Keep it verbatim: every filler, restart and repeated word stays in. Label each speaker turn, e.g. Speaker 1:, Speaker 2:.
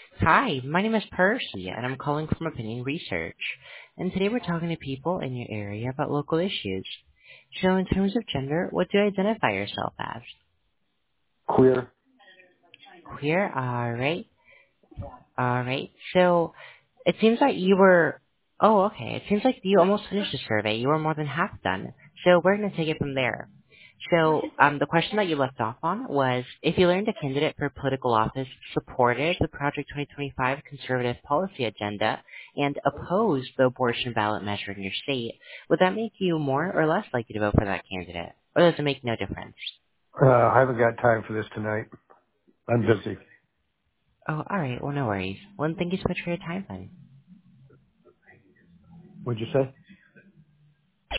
Speaker 1: Hi, my name is Percy, and I'm calling from Opinion Research. And today we're talking to people in your area about local issues. So in terms of gender, what do you identify yourself as?
Speaker 2: Queer.
Speaker 1: Queer? Alright. Alright. So it seems like you were... Oh, okay. It seems like you almost finished the survey. You were more than half done. So we're going to take it from there. So um, the question that you left off on was, if you learned a candidate for political office supported the Project twenty twenty-five conservative policy agenda and opposed the abortion ballot measure in your state, would that make you more or less likely to vote for that candidate? Or does it make no difference?
Speaker 2: Uh, I haven't got time for this tonight. I'm busy.
Speaker 1: Oh, all right. Well, no worries. Well, thank you so much for your time, then.
Speaker 2: What'd you say?